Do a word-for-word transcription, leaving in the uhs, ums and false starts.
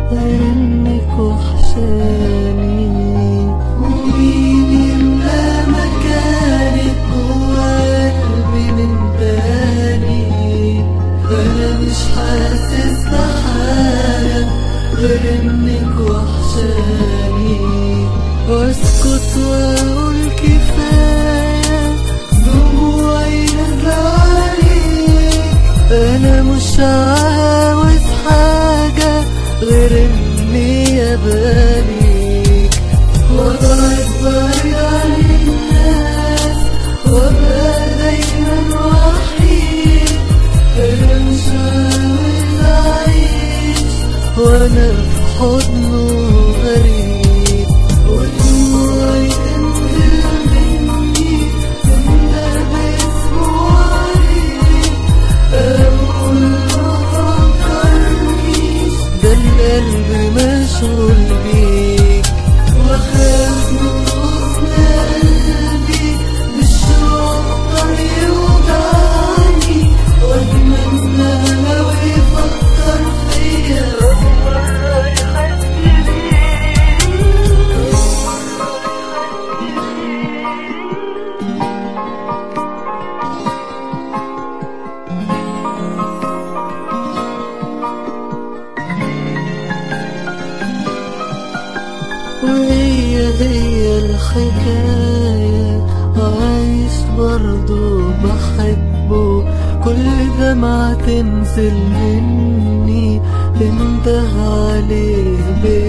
غير انك وحشاني. ومين يملى مكانك جوا قلبي من تاني؟ انا مش حاسس بحاجة غير انك وحشاني. واسكت واقول كفاية دموعي نازلة عليك. انا مش عاوز حاجة غير اني اباليك وابعد بعيد عن الناس وابقى دايما وحيد. انا مش عاوز اعيش وانا في حضنه غريب. ودموعي تنزل مني تندر باسمه عليك. اقول ما فكرنيش ده القلب مشغول بيك. واخاف من غصن قلبي بالشوق يوجعني. واتمنى لو يفكر فيا مرة يحس بيك. وهي هي الحكاية عايش برضو بحبه. كل دمعة تنزل مني انتهى عليه بيه.